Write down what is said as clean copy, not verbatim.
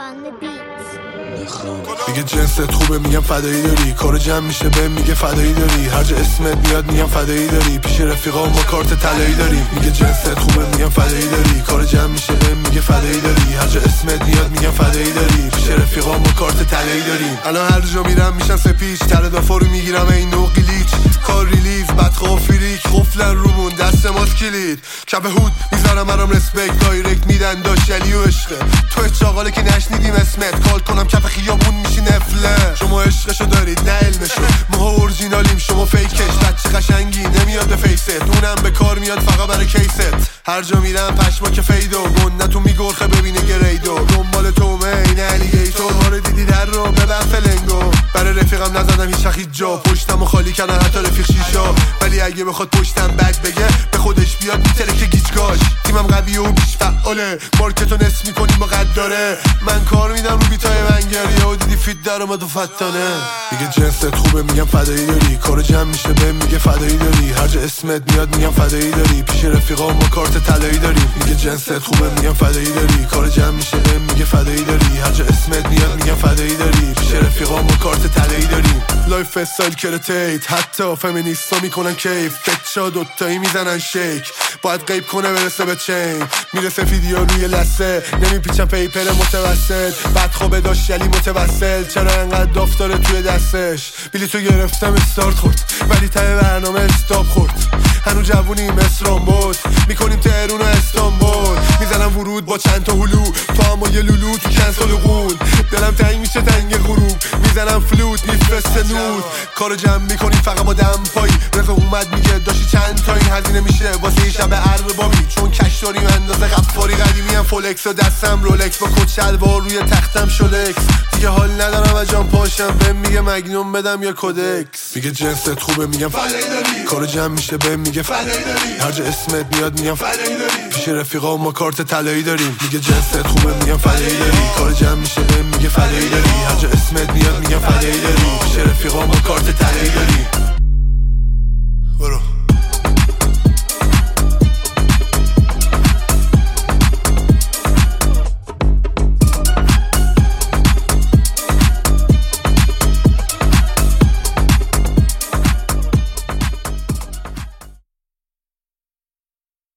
میگه جنست خوبه میگم فدایی داری، کار جمع میشه بهم میگه فدایی داری، هر جا اسمت میاد میگم فدایی داری، پیش رفیقام ما کارت طلایی داریم. میگه جنست خوبه میگم فدایی داری، کار جمع میشه بهم میگه فدایی داری، هر جا اسمت میاد میگم فدایی داری، پیش رفیقام ما کارت طلایی داریم. الان هر جا میرم میشن سپیچ، تره دافا رو میگیرم این نوع قلیچ، کار ریلیز بدخواه فریک قفلن رومون دست ماست کلید، کپ هود میذارم برام رسپکت، دایرکت میدن داشت علی و عشقه، تو چاقاله که نشنیدیم اسمت، کال کنم کف خیابون میشی نفله، شما عشقشو دارید نه علمشو، ما اورجینالیم شما فیکش، بچه قشنگی نمیاد به فیست، اونم به کار میاد فقط برای کیست، هر جا میرم پشما که فیدو گندتون میگرخه ببینه گریدو، دنبال تومه این الیگیتور، ما دیدی در رو ببن فلنگو، برای رفیقم نزدم هیچ جا، پشتم و خالی کردن حتی رفیق شیشا، ولی اگه بخواد پشتم بد بگه به خودش بیاد میتره که گیجگاش، تیمم قوی و بیش فعاله، مارکتو نصف میکنیم با قد داره، من کار میدم رو بیتای منگریه و دیدی فیت در اومد و فتانه. میگه جنست خوبه میگم فدایی داری، کار جمع میشه بهم میگه فدایی داری، هر جا اسمت میاد میگم فدایی داری، پیش رفیقام ما کارت طلایی داریم. میگه جنست خوبه میگم فدایی داری، کار جمع میشه بهم میگه فدایی داری، هر جا اسمت میاد میگم فدایی داری، پیش رفیقام ما کارت طلایی داریم. لایف استایل کرتیت، حتی فمینیستا میکنن کیف، فچا دوتایی میزنن شیک، باید غیب کنه برسه به چین، میرسه ویدیو روی لسه، نمیپیچن پیپر متوسط، بعد خوبه داشت یلی متوسل، چرا انقدر دفتاره توی دستش، بلیتو گرفتم استارت خورد ولی ته برنامه استاپ خورد، هنو جوونیم اسرام بود میکنیم تهرون و استانبول، میزنم ورود با چند تا هلو، تو اما یه لولو تو کنسال قول، دلم تنگ میشه تنگ غروب، میزنم فلوت میفرسته نور، کارو جمع میکنیم فقط با دمپایی، رفه اومد میگه داشتی چند تا این هزینه میشه واسه این شب اربابی، چون کش داریم اندازه غفاری قدیمی هم فولکس و دستم رولکس، با کت شلوار روی تختم شولکس، دیگه حال ندارم و جان پاشم بهم میگه مگنوم بدم یا کودکس. میگه جنست خوبه میگم فدایی داری، کارو جمع میشه بهم میگه فدایی داری، هر جا اسمت میاد میگم فدایی داری، پیش رفیقا ما کارت طلایی داریم. میگه جنست خوبه میگم فدایی داری، کارو جمع میشه بهم میگه فدایی داری، هر جا اسمت میاد میگم فدایی داری، پیش رفیقا ما کارت طلایی داریم. برو